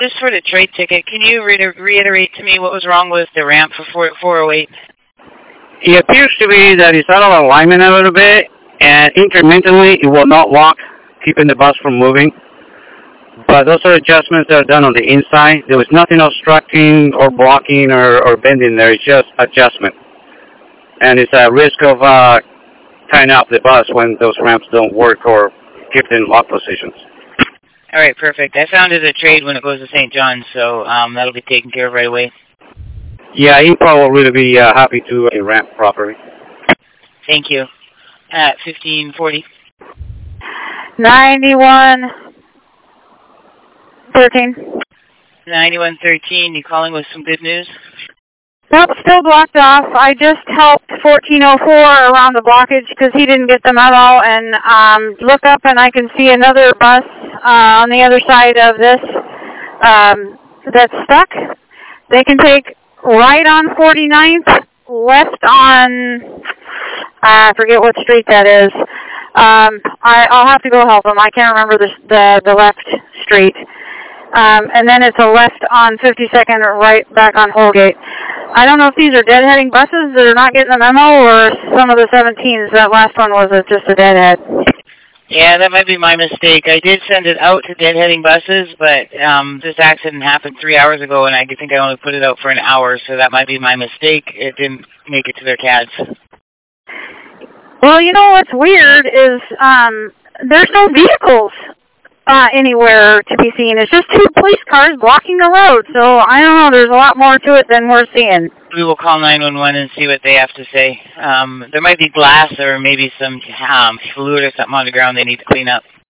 just for the trade ticket, can you reiterate to me what was wrong with the ramp for 408? It appears to be that it's out of alignment a little bit, and incrementally it will not lock, keeping the bus from moving. But those are adjustments that are done on the inside. There was nothing obstructing or blocking or bending there. It's just adjustment. And it's a risk of tying up the bus when those ramps don't work or keep it in lock positions. All right, perfect. I found it a trade when it goes to St. John's, so that'll be taken care of right away. Yeah, Impro will really be happy to ramp properly. Thank you. At 1540. 9113. 9113, you calling with some good news? Nope, still blocked off. I just helped 1404 around the blockage because he didn't get the memo, and look up and I can see another bus on the other side of this that's stuck. They can take right on 49th, left on, I forget what street that is. I'll have to go help them. I can't remember the left street. And then it's a left on 52nd, right back on Holgate. I don't know if these are deadheading buses that are not getting the memo or some of the 17s. That last one was just a deadhead. Yeah, that might be my mistake. I did send it out to deadheading buses, but this accident happened 3 hours ago, and I think I only put it out for an hour, so that might be my mistake. It didn't make it to their CADs. Well, you know what's weird is there's no vehicles anywhere to be seen. It's just 2 police cars blocking the road. So I don't know. There's a lot more to it than we're seeing. We will call 911 and see what they have to say. There might be glass or maybe some fluid or something on the ground they need to clean up.